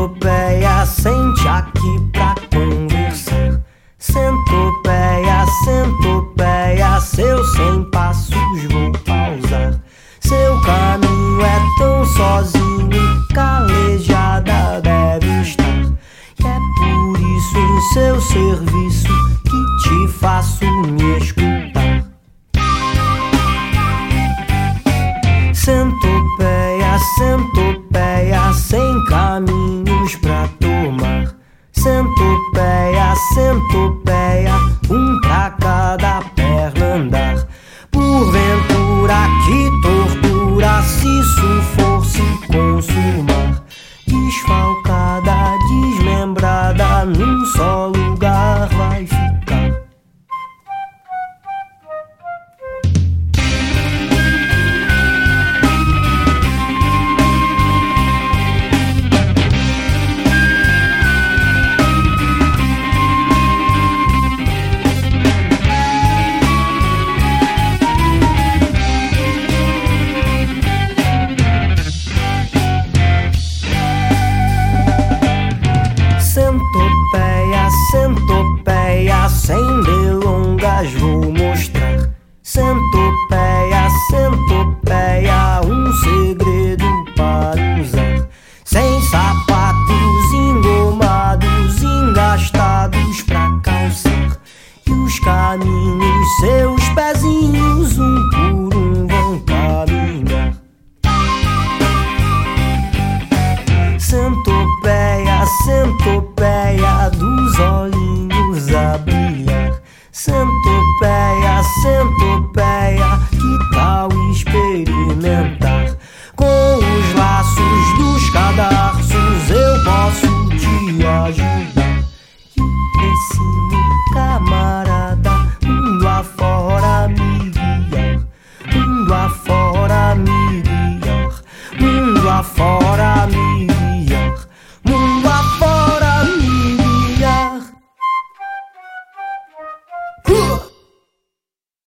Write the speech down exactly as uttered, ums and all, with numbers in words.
Centopeia, sente aqui pra conversar. Centopeia, centopeia, seus cem passos vou pausar. Seu caminho é tão sozinho e calejada deve estar. E é por isso em seu serviço que te faço me escutar. Centopeia, centopeia, sem caminhos pra tomar. Centopeia, centopeia, um pra cada perna andar. Porventura que tortura, se isso for se consumar. Desfalcada, desmembrada, num só lugar vai ficar. Centopeia, centopeia, sem delongas vou mostrar. Centopeia, centopeia, um segredo para usar. Sem sapatos engomados, engastados pra calçar. E os caminhos, seus pezinhos, um por um vão caminhar. Centopeia, centopeia, dos olhinhos a brilhar. Centopeia, centopeia, que tal experimentar? Com os laços dos cadarços eu posso te ajudar. E esse camarada, mundo afora me guiar. Mundo afora me guiar. Mundo afora me guiar.